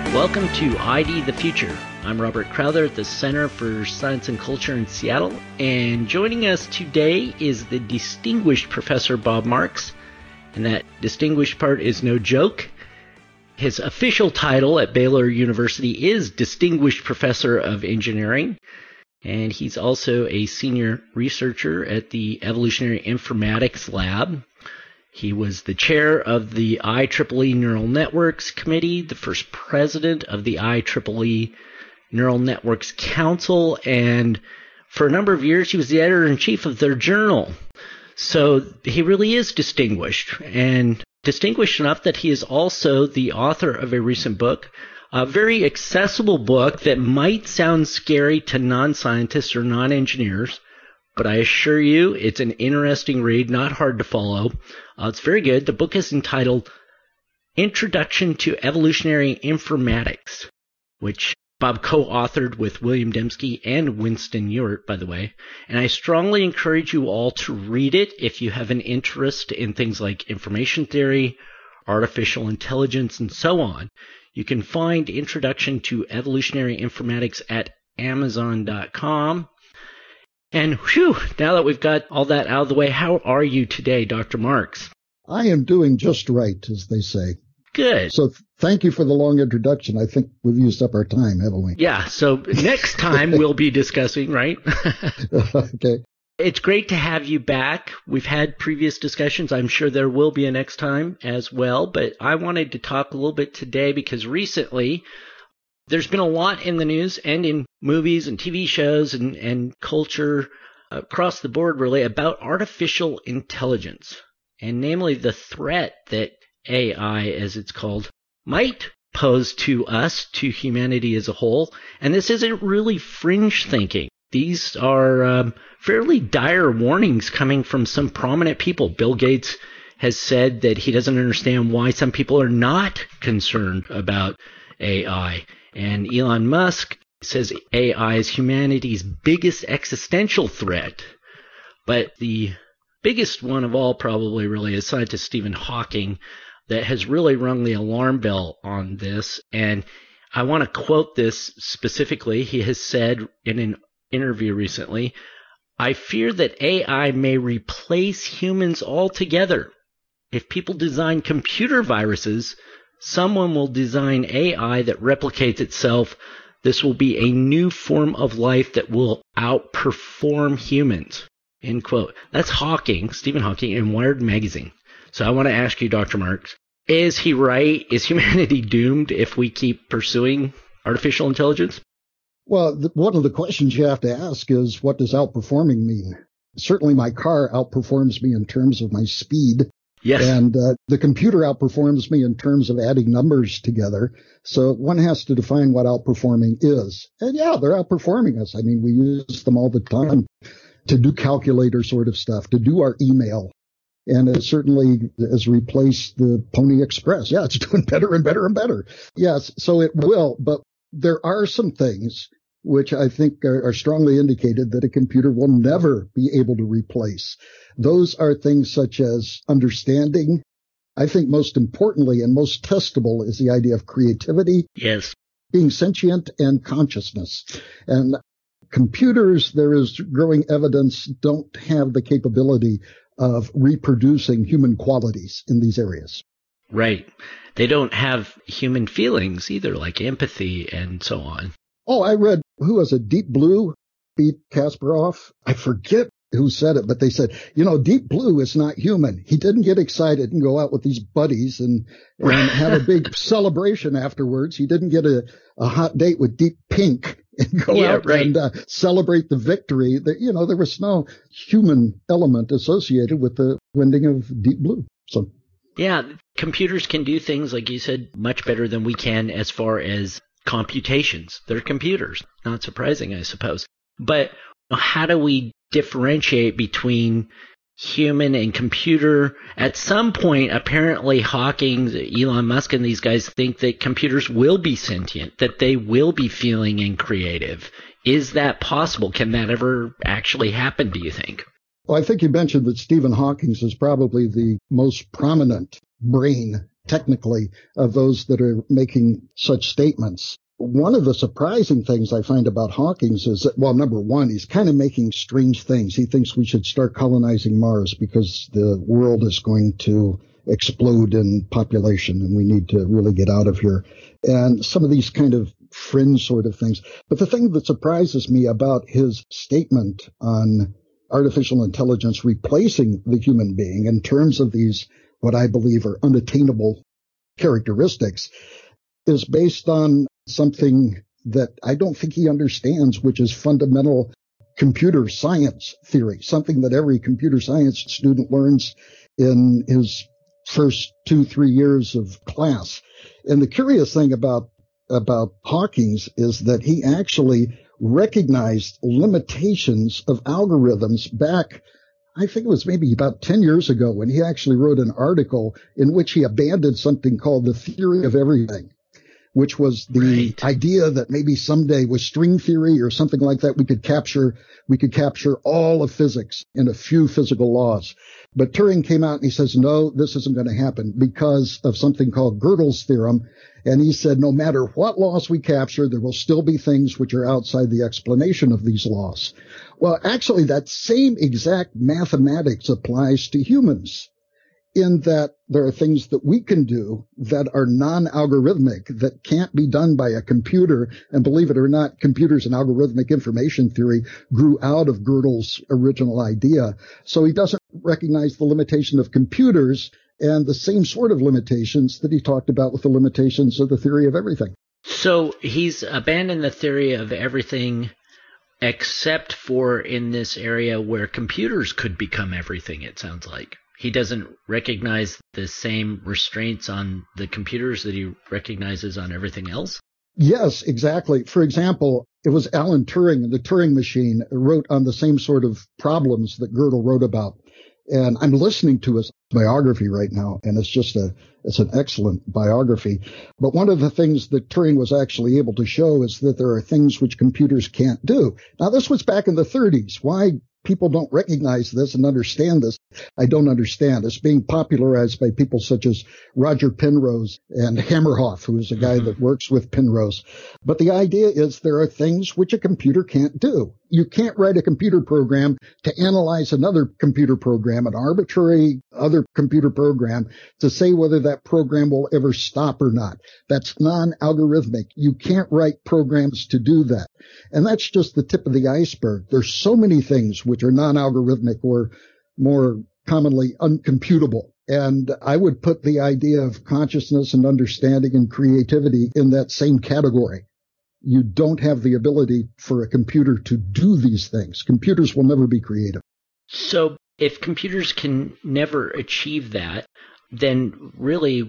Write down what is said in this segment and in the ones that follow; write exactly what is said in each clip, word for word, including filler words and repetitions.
Welcome to I D the Future. I'm Robert Crowther at the Center for Science and Culture in Seattle, and joining us today is the distinguished Professor Bob Marks, and that distinguished part is no joke. His official title at Baylor University is Distinguished Professor of Engineering, and he's also a senior researcher at the Evolutionary Informatics Lab. He was the chair of the I triple E Neural Networks Committee, the first president of the I triple E Neural Networks Council, and for a number of years he was the editor-in-chief of their journal. So he really is distinguished, and distinguished enough that he is also the author of a recent book, a very accessible book that might sound scary to non-scientists or non-engineers, but I assure you it's an interesting read, not hard to follow. Uh, it's very good. The book is entitled Introduction to Evolutionary Informatics, which Bob co-authored with William Dembski and Winston Ewart, by the way. And I strongly encourage you all to read it if you have an interest in things like information theory, artificial intelligence, and so on. You can find Introduction to Evolutionary Informatics at amazon dot com. And whew, now that we've got all that out of the way, how are you today, Doctor Marks? I am doing just right, as they say. Good. So th- thank you for the long introduction. I think we've used up our time, haven't we? Yeah, so next time we'll be discussing, right? Okay. It's great to have you back. We've had previous discussions. I'm sure there will be a next time as well, but I wanted to talk a little bit today because recently there's been a lot in the news and in movies and T V shows and, and culture across the board, really, about artificial intelligence, and namely the threat that A I, as it's called, might pose to us, to humanity as a whole. And this isn't really fringe thinking. These are um, fairly dire warnings coming from some prominent people. Bill Gates has said that he doesn't understand why some people are not concerned about A I. And Elon Musk says A I is humanity's biggest existential threat. But the biggest one of all probably really is scientist Stephen Hawking that has really rung the alarm bell on this. And I want to quote this specifically. He has said in an interview recently, "I fear that A I may replace humans altogether. If people design computer viruses, someone will design A I that replicates itself. This will be a new form of life that will outperform humans." End quote. That's Hawking, Stephen Hawking, in Wired magazine. So I want to ask you, Doctor Marks, is he right? Is humanity doomed if we keep pursuing artificial intelligence? Well, the, one of the questions you have to ask is, what does outperforming mean? Certainly my car outperforms me in terms of my speed. Yes. And uh, the computer outperforms me in terms of adding numbers together. So one has to define what outperforming is. And yeah, they're outperforming us. I mean, we use them all the time to do calculator sort of stuff, to do our email. And it certainly has replaced the Pony Express. Yeah, it's doing better and better and better. Yes, so it will. But there are some things which I think are, are strongly indicated that a computer will never be able to replace. Those are things such as understanding. I think most importantly and most testable is the idea of creativity. Yes. Being sentient and consciousness. And computers, there is growing evidence, don't have the capability of reproducing human qualities in these areas. Right. They don't have human feelings either, like empathy and so on. Oh, I read, who was it, Deep Blue beat Kasparov? I forget who said it, but they said, you know, Deep Blue is not human. He didn't get excited and go out with these buddies and, and have a big celebration afterwards. He didn't get a, a hot date with Deep Pink and go yeah, out right. and uh, celebrate the victory. The, you know, there was no human element associated with the winning of Deep Blue. So, yeah, computers can do things, like you said, much better than we can as far as computations. They're computers. Not surprising, I suppose. But how do we differentiate between human and computer? At some point, apparently Hawking, Elon Musk, and these guys think that computers will be sentient, that they will be feeling and creative. Is that possible? Can that ever actually happen, do you think? Well, I think you mentioned that Stephen Hawking is probably the most prominent brain technically of those that are making such statements. One of the surprising things I find about Hawkins is that, well, number one, he's kind of making strange things. He thinks we should start colonizing Mars because the world is going to explode in population and we need to really get out of here. And some of these kind of fringe sort of things. But the thing that surprises me about his statement on artificial intelligence replacing the human being in terms of these, what I believe are unattainable characteristics, is based on something that I don't think he understands, which is fundamental computer science theory, something that every computer science student learns in his first two, three years of class. And the curious thing about, about Hawkins is that he actually recognized limitations of algorithms back, I think it was maybe about ten years ago, when he actually wrote an article in which he abandoned something called the theory of everything, which was the right. idea that maybe someday with string theory or something like that, we could capture, we could capture all of physics in a few physical laws. But Turing came out and he says, no, this isn't going to happen because of something called Gödel's theorem. And he said, no matter what laws we capture, there will still be things which are outside the explanation of these laws. Well, actually, that same exact mathematics applies to humans, in that there are things that we can do that are non-algorithmic, that can't be done by a computer. And believe it or not, computers and algorithmic information theory grew out of Gödel's original idea. So he doesn't recognize the limitation of computers and the same sort of limitations that he talked about with the limitations of the theory of everything. So he's abandoned the theory of everything except for in this area where computers could become everything, it sounds like. He doesn't recognize the same restraints on the computers that he recognizes on everything else? Yes, exactly. For example, it was Alan Turing and the Turing machine wrote on the same sort of problems that Gödel wrote about. And I'm listening to his biography right now, and it's just a, it's an excellent biography. But one of the things that Turing was actually able to show is that there are things which computers can't do. Now, this was back in the thirties. Why people don't recognize this and understand this, I don't understand. It's being popularized by people such as Roger Penrose and Hammerhoff, who is a guy mm-hmm. that works with Penrose. But the idea is there are things which a computer can't do. You can't write a computer program to analyze another computer program, an arbitrary other computer program, to say whether that program will ever stop or not. That's non-algorithmic. You can't write programs to do that. And that's just the tip of the iceberg. There's so many things which are non-algorithmic or more commonly uncomputable. And I would put the idea of consciousness and understanding and creativity in that same category. You don't have the ability for a computer to do these things. Computers will never be creative. So if computers can never achieve that, then really,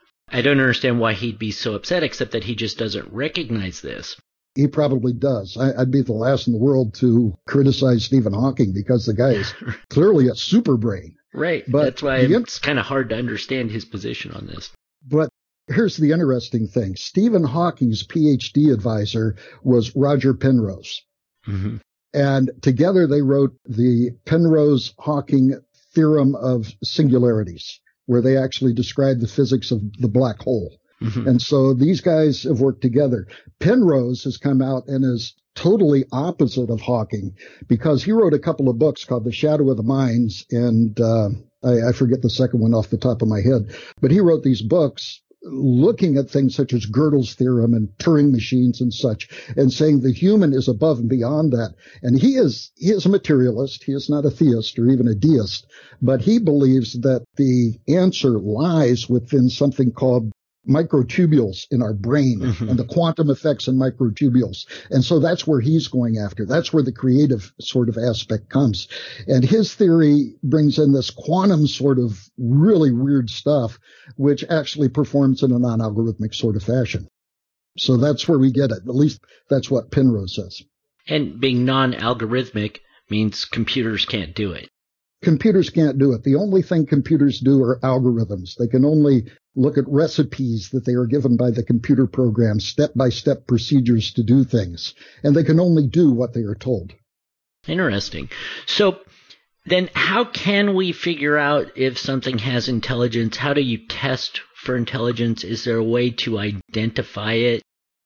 I don't understand why he'd be so upset, except that he just doesn't recognize this. He probably does. I, I'd be the last in the world to criticize Stephen Hawking because the guy is clearly a super brain. Right. But that's why the, it's kind of hard to understand his position on this. But here's the interesting thing. Stephen Hawking's PhD advisor was Roger Penrose. Mm-hmm. And together they wrote the Penrose-Hawking theorem of singularities, where they actually describe the physics of the black hole. Mm-hmm. And so these guys have worked together. Penrose has come out and is totally opposite of Hawking because he wrote a couple of books called The Shadow of the Minds and uh, I, I forget the second one off the top of my head. But he wrote these books looking at things such as Gödel's theorem and Turing machines and such, and saying the human is above and beyond that. And he is he is a materialist. He is not a theist or even a deist, but he believes that the answer lies within something called microtubules in our brain mm-hmm. and the quantum effects in microtubules. And so that's where he's going after. That's where the creative sort of aspect comes. And his theory brings in this quantum sort of really weird stuff, which actually performs in a non-algorithmic sort of fashion. So that's where we get it. At least that's what Penrose says. And being non-algorithmic means computers can't do it. Computers can't do it. The only thing computers do are algorithms. They can only look at recipes that they are given by the computer program, step-by-step procedures to do things. And they can only do what they are told. Interesting. So then how can we figure out if something has intelligence? How do you test for intelligence? Is there a way to identify it?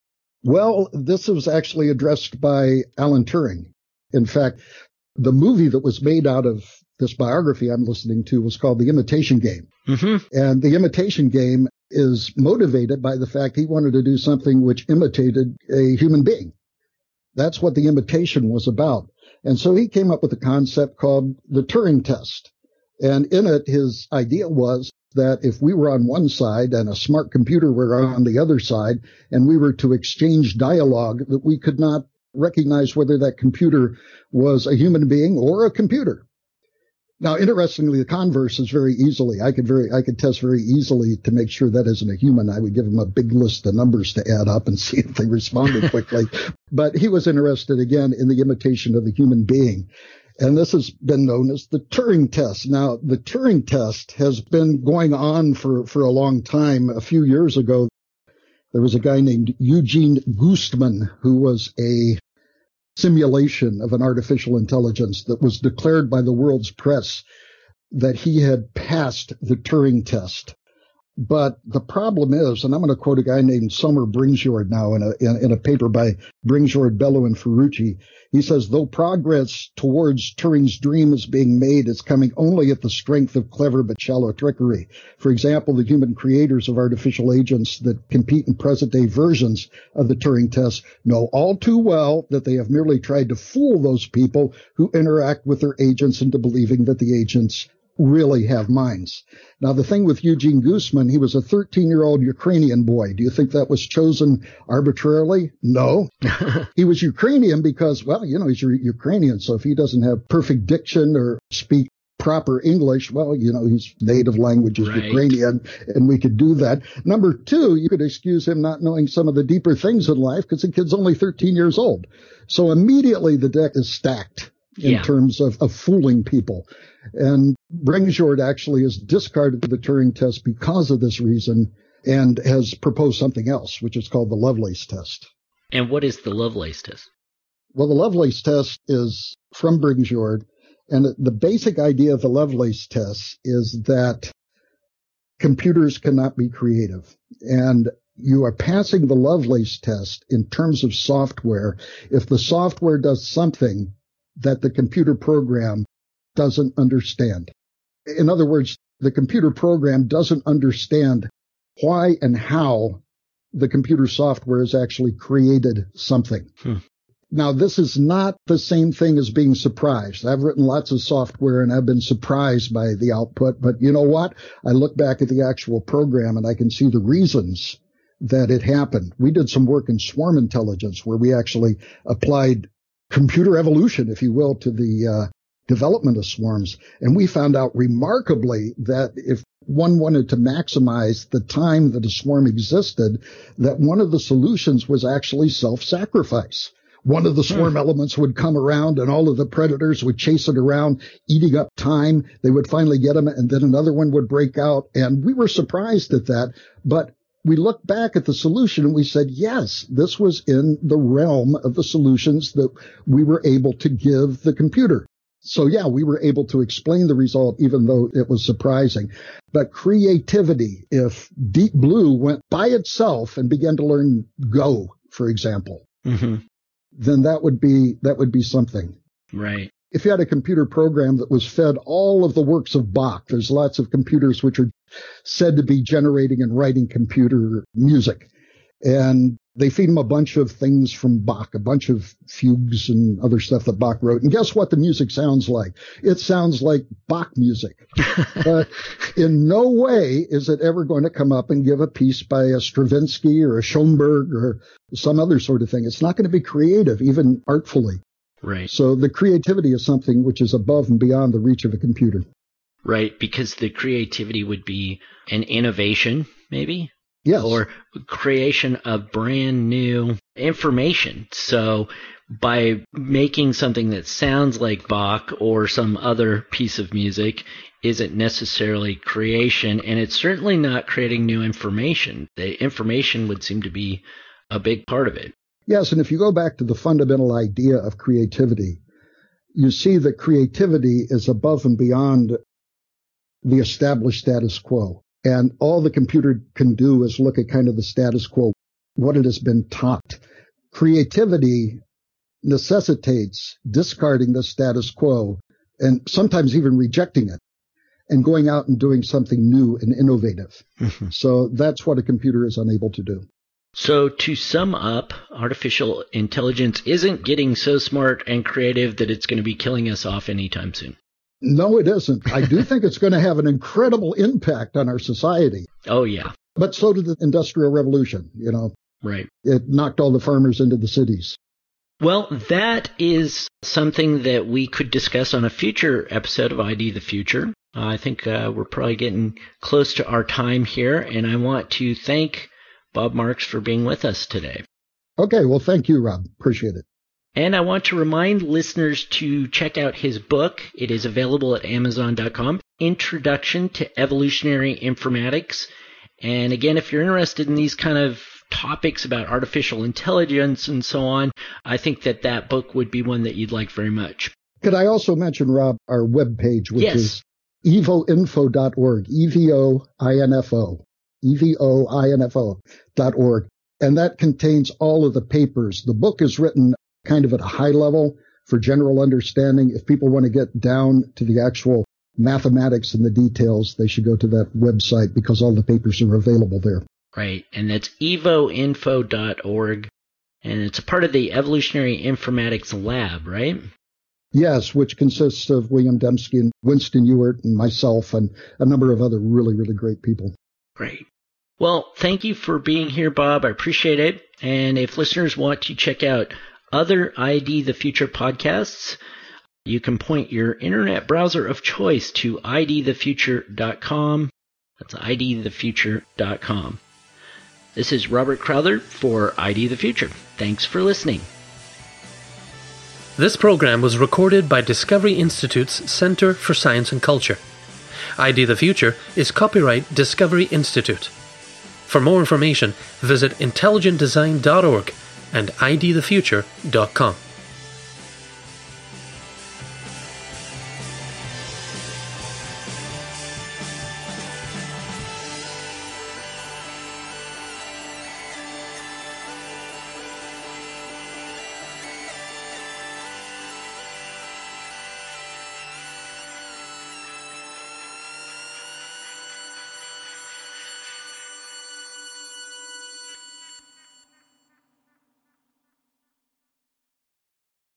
Well, this was actually addressed by Alan Turing. In fact, the movie that was made out of this biography I'm listening to was called The Imitation Game. Mm-hmm. And The Imitation Game is motivated by the fact he wanted to do something which imitated a human being. That's what the imitation was about. And so he came up with a concept called the Turing test. And in it, his idea was that if we were on one side and a smart computer were on the other side, and we were to exchange dialogue, that we could not recognize whether that computer was a human being or a computer. Now, interestingly, the converse is very easily. I could very, I could test very easily to make sure that isn't a human. I would give him a big list of numbers to add up and see if they responded quickly. But he was interested again in the imitation of the human being. And this has been known as the Turing test. Now, the Turing test has been going on for, for a long time. A few years ago, there was a guy named Eugene Goostman who was a simulation of an artificial intelligence that was declared by the world's press that he had passed the Turing test. But the problem is, and I'm going to quote a guy named Somer Bringsjord now in a, in, in a paper by Bringsjord, Bellow, and Ferrucci. He says, though progress towards Turing's dream is being made, it's coming only at the strength of clever but shallow trickery. For example, the human creators of artificial agents that compete in present-day versions of the Turing test know all too well that they have merely tried to fool those people who interact with their agents into believing that the agents really have minds. Now, the thing with Eugene Goostman, he was a thirteen-year-old Ukrainian boy. Do you think that was chosen arbitrarily? No. He was Ukrainian because, well, you know, he's Ukrainian, so if he doesn't have perfect diction or speak proper English, well, you know, his native language is right. Ukrainian, and we could do that. Number two, you could excuse him not knowing some of the deeper things in life because the kid's only thirteen years old. So immediately the deck is stacked in yeah. terms of, of fooling people. And Bringsjord actually has discarded the Turing test because of this reason and has proposed something else, which is called the Lovelace test. And what is the Lovelace test? Well, the Lovelace test is from Bringsjord, and the basic idea of the Lovelace test is that computers cannot be creative. And you are passing the Lovelace test in terms of software if the software does something that the computer program doesn't understand. In other words, the computer program doesn't understand why and how the computer software has actually created something. Hmm. Now, this is not the same thing as being surprised. I've written lots of software and I've been surprised by the output, but you know what? I look back at the actual program and I can see the reasons that it happened. We did some work in swarm intelligence where we actually applied computer evolution, if you will, to the uh, development of swarms. And we found out remarkably that if one wanted to maximize the time that a swarm existed, that one of the solutions was actually self-sacrifice. One of the swarm hmm. elements would come around and all of the predators would chase it around, eating up time. They would finally get them, and then another one would break out. And we were surprised at that. But we looked back at the solution and we said, yes, this was in the realm of the solutions that we were able to give the computer. So, yeah, we were able to explain the result, even though it was surprising. But creativity, if Deep Blue went by itself and began to learn Go, for example, mm-hmm. then that would be that would be something. Right. If you had a computer program that was fed all of the works of Bach, there's lots of computers which are said to be generating and writing computer music. And they feed them a bunch of things from Bach, a bunch of fugues and other stuff that Bach wrote. And guess what the music sounds like? It sounds like Bach music. But in no way is it ever going to come up and give a piece by a Stravinsky or a Schoenberg or some other sort of thing. It's not going to be creative, even artfully. Right. So the creativity is something which is above and beyond the reach of a computer. Right, because the creativity would be an innovation, maybe? Yes. Or creation of brand new information. So by making something that sounds like Bach or some other piece of music isn't necessarily creation, and it's certainly not creating new information. The information would seem to be a big part of it. Yes, and if you go back to the fundamental idea of creativity, you see that creativity is above and beyond the established status quo. And all the computer can do is look at kind of the status quo, what it has been taught. Creativity necessitates discarding the status quo and sometimes even rejecting it and going out and doing something new and innovative. Mm-hmm. So that's what a computer is unable to do. So to sum up, artificial intelligence isn't getting so smart and creative that it's going to be killing us off anytime soon. No, it isn't. I do think it's going to have an incredible impact on our society. Oh, yeah. But so did the Industrial Revolution, you know. Right. It knocked all the farmers into the cities. Well, that is something that we could discuss on a future episode of I D the Future. Uh, I think uh, we're probably getting close to our time here, and I want to thank Bob Marks for being with us today. Okay, well, thank you, Rob. Appreciate it. And I want to remind listeners to check out his book. It is available at amazon dot com, Introduction to Evolutionary Informatics. And again, if you're interested in these kind of topics about artificial intelligence and so on, I think that that book would be one that you'd like very much. Could I also mention, Rob, our webpage, which yes. is evo info dot org, E V O I N F O, E V O I N F O dot org. And that contains all of the papers. The book is written kind of at a high level for general understanding. If people want to get down to the actual mathematics and the details, they should go to that website because all the papers are available there. Right, and that's evo info dot org, and it's a part of the Evolutionary Informatics Lab, right? Yes, which consists of William Dembski and Winston Ewart and myself and a number of other really, really great people. Great. Well, thank you for being here, Bob. I appreciate it. And if listeners want to check out other I D the Future podcasts, you can point your internet browser of choice to I D the future dot com. That's I D the future dot com. This is Robert Crowther for I D the Future. Thanks for listening. This program was recorded by Discovery Institute's Center for Science and Culture. I D the Future is copyright Discovery Institute. For more information, visit intelligent design dot org and I D the future dot com.